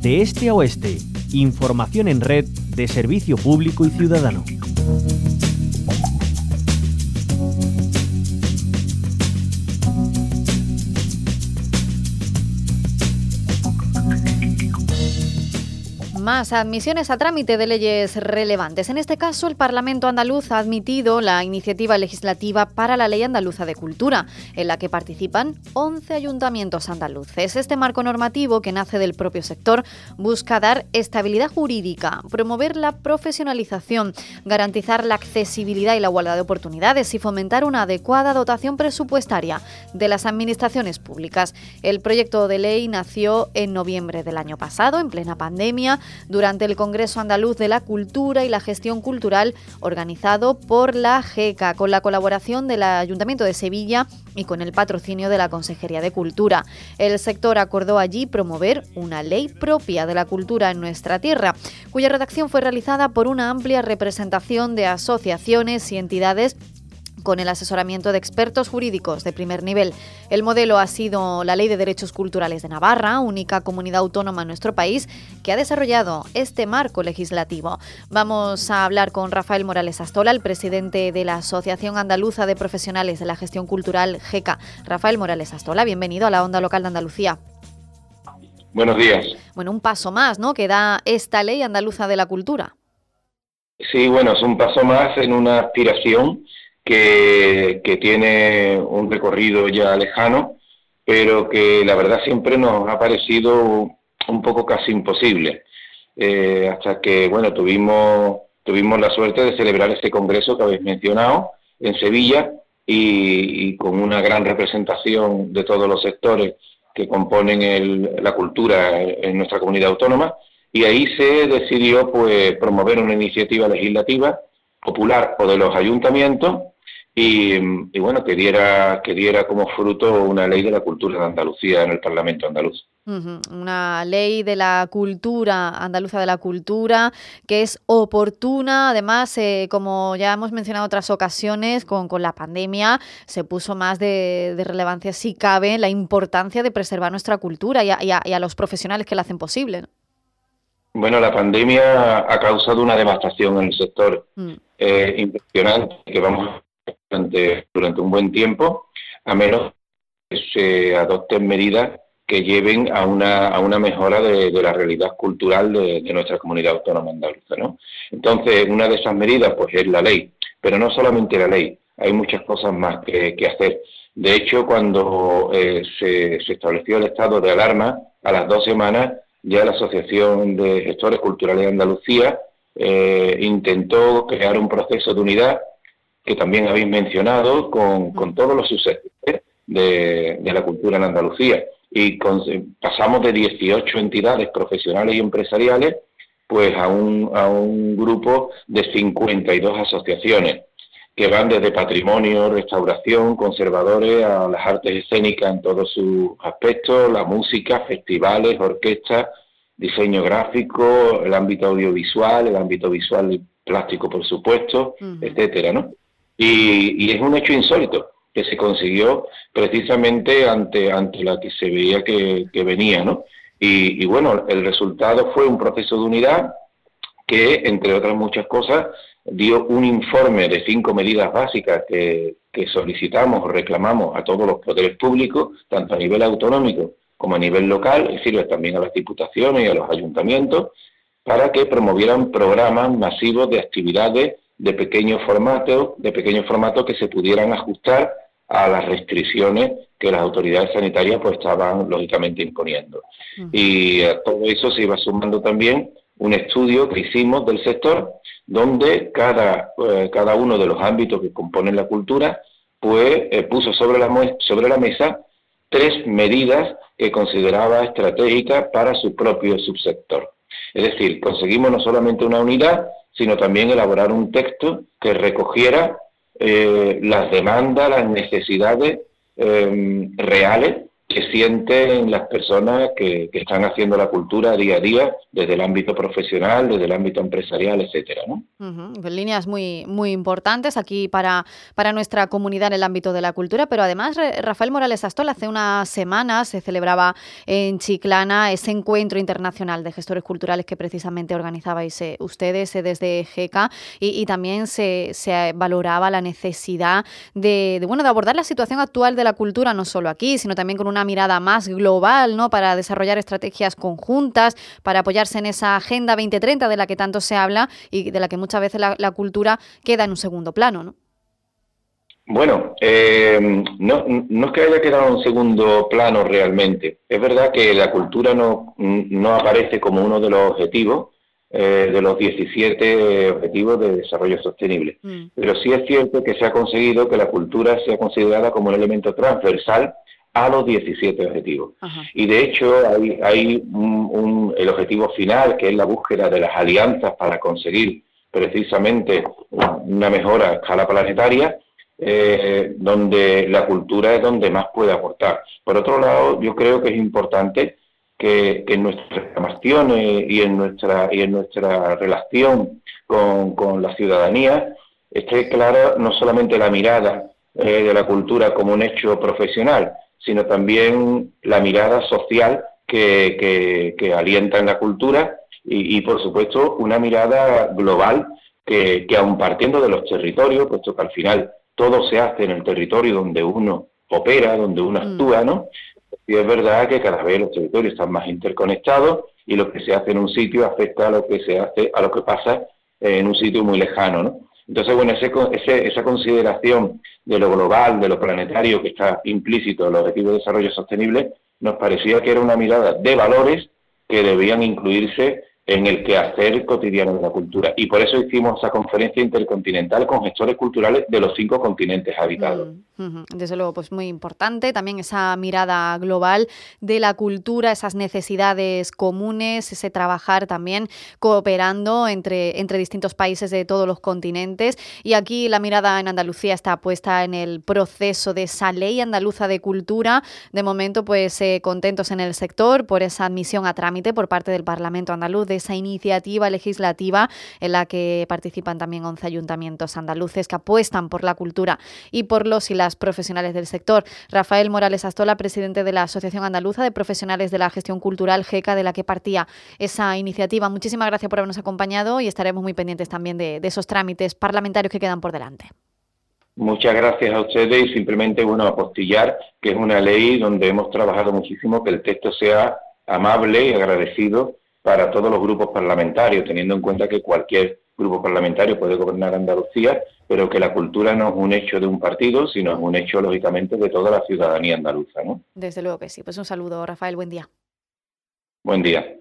De este a oeste, información en red de servicio público y ciudadano. Más admisiones a trámite de leyes relevantes. En este caso, el Parlamento andaluz ha admitido la iniciativa legislativa para la Ley Andaluza de Cultura, en la que participan 11 ayuntamientos andaluces. Este marco normativo, que nace del propio sector, busca dar estabilidad jurídica, promover la profesionalización, garantizar la accesibilidad y la igualdad de oportunidades y fomentar una adecuada dotación presupuestaria de las administraciones públicas. El proyecto de ley nació en noviembre del año pasado, en plena pandemia, durante el Congreso Andaluz de la Cultura y la Gestión Cultural, organizado por la GECA, con la colaboración del Ayuntamiento de Sevilla y con el patrocinio de la Consejería de Cultura. El sector acordó allí promover una ley propia de la cultura en nuestra tierra, cuya redacción fue realizada por una amplia representación de asociaciones y entidades con el asesoramiento de expertos jurídicos de primer nivel. El modelo ha sido la Ley de Derechos Culturales de Navarra, única comunidad autónoma en nuestro país que ha desarrollado este marco legislativo. Vamos a hablar con Rafael Morales Astola, el presidente de la Asociación Andaluza de Profesionales de la Gestión Cultural, GECA. Rafael Morales Astola, bienvenido a la Onda Local de Andalucía. Buenos días. Bueno, un paso más, ¿no?, que da esta Ley Andaluza de la Cultura. Sí, bueno, es un paso más en una aspiración que tiene un recorrido ya lejano, pero que la verdad siempre nos ha parecido un poco casi imposible, hasta que, bueno, tuvimos la suerte de celebrar este congreso que habéis mencionado en Sevilla y con una gran representación de todos los sectores que componen la cultura en nuestra comunidad autónoma, y ahí se decidió pues promover una iniciativa legislativa popular o de los ayuntamientos y bueno, que diera como fruto una ley de la cultura de Andalucía en el Parlamento andaluz. Una ley de la cultura, andaluza de la cultura, que es oportuna. Además, como ya hemos mencionado en otras ocasiones, con la pandemia se puso más de relevancia, si cabe, la importancia de preservar nuestra cultura y a los profesionales que la hacen posible, ¿no? Bueno, la pandemia ha causado una devastación en el sector impresionante, que vamos durante un buen tiempo, a menos que se adopten medidas que lleven a una mejora de la realidad cultural de nuestra comunidad autónoma andaluza, ¿no? Entonces, una de esas medidas pues es la ley, pero no solamente la ley, hay muchas cosas más que hacer. De hecho, cuando se estableció el estado de alarma, a las 2 semanas, ya la Asociación de Gestores Culturales de Andalucía intentó crear un proceso de unidad que también habéis mencionado con todos los subsectores de la cultura en Andalucía. Y pasamos de 18 entidades profesionales y empresariales pues a un grupo de 52 asociaciones que van desde patrimonio, restauración, conservadores, a las artes escénicas en todos sus aspectos, la música, festivales, orquestas, diseño gráfico, el ámbito audiovisual, el ámbito visual y plástico, por supuesto, etcétera, ¿no? Y es un hecho insólito que se consiguió precisamente ante la que se veía que venía, ¿no? Y bueno, el resultado fue un proceso de unidad que, entre otras muchas cosas, dio un informe de 5 medidas básicas que solicitamos o reclamamos a todos los poderes públicos, tanto a nivel autonómico como a nivel local, es decir, también a las diputaciones y a los ayuntamientos, para que promovieran programas masivos de actividades de pequeño formato que se pudieran ajustar a las restricciones que las autoridades sanitarias pues estaban lógicamente imponiendo. Y a todo eso se iba sumando también un estudio que hicimos del sector, donde cada uno de los ámbitos que componen la cultura pues puso sobre la mesa 3 medidas que consideraba estratégicas para su propio subsector. Es decir, conseguimos no solamente una unidad, sino también elaborar un texto que recogiera las demandas, las necesidades reales que sienten las personas que están haciendo la cultura día a día, desde el ámbito profesional, desde el ámbito empresarial, etcétera, ¿no? Líneas muy, muy importantes aquí para nuestra comunidad en el ámbito de la cultura, pero además Rafael Morales Astola, hace unas semanas se celebraba en Chiclana ese encuentro internacional de gestores culturales que precisamente organizabais ustedes desde GECA y también se valoraba la necesidad de abordar la situación actual de la cultura, no solo aquí, sino también con una mirada más global, ¿no?, para desarrollar estrategias conjuntas, para apoyarse en esa Agenda 2030 de la que tanto se habla y de la que muchas veces la cultura queda en un segundo plano, ¿no? Bueno, no es que haya quedado en un segundo plano realmente. Es verdad que la cultura no aparece como uno de los objetivos, de los 17 objetivos de desarrollo sostenible. Pero sí es cierto que se ha conseguido que la cultura sea considerada como un elemento transversal a los 17 objetivos. Ajá. Y de hecho hay el objetivo final, que es la búsqueda de las alianzas para conseguir precisamente una mejora a escala planetaria, donde la cultura es donde más puede aportar. Por otro lado, yo creo que es importante que en nuestras reclamaciones y en nuestra relación con la ciudadanía esté clara no solamente la mirada de la cultura como un hecho profesional, sino también la mirada social que alienta en la cultura y por supuesto, una mirada global que aun partiendo de los territorios, puesto que al final todo se hace en el territorio donde uno opera, donde uno actúa, ¿no? Y es verdad que cada vez los territorios están más interconectados y lo que se hace en un sitio afecta a lo que pasa en un sitio muy lejano, ¿no? Entonces, bueno, esa consideración de lo global, de lo planetario que está implícito en los Objetivos de Desarrollo Sostenible, nos parecía que era una mirada de valores que debían incluirse en el quehacer cotidiano de la cultura. Y por eso hicimos esa conferencia intercontinental con gestores culturales de los 5 continentes habitados. Desde luego, pues muy importante también esa mirada global de la cultura, esas necesidades comunes, ese trabajar también cooperando entre distintos países de todos los continentes. Y aquí la mirada en Andalucía está puesta en el proceso de esa ley andaluza de cultura. De momento, pues contentos en el sector por esa admisión a trámite por parte del Parlamento andaluz de esa iniciativa legislativa en la que participan también 11 ayuntamientos andaluces que apuestan por la cultura y por los y las profesionales del sector. Rafael Morales Astola, presidente de la Asociación Andaluza de Profesionales de la Gestión Cultural, GECA, de la que partía esa iniciativa. Muchísimas gracias por habernos acompañado y estaremos muy pendientes también de esos trámites parlamentarios que quedan por delante. Muchas gracias a ustedes y simplemente, apostillar que es una ley donde hemos trabajado muchísimo, que el texto sea amable y agradecido para todos los grupos parlamentarios, teniendo en cuenta que cualquier grupo parlamentario puede gobernar Andalucía, pero que la cultura no es un hecho de un partido, sino es un hecho, lógicamente, de toda la ciudadanía andaluza, ¿no? Desde luego que sí. Pues un saludo, Rafael. Buen día. Buen día.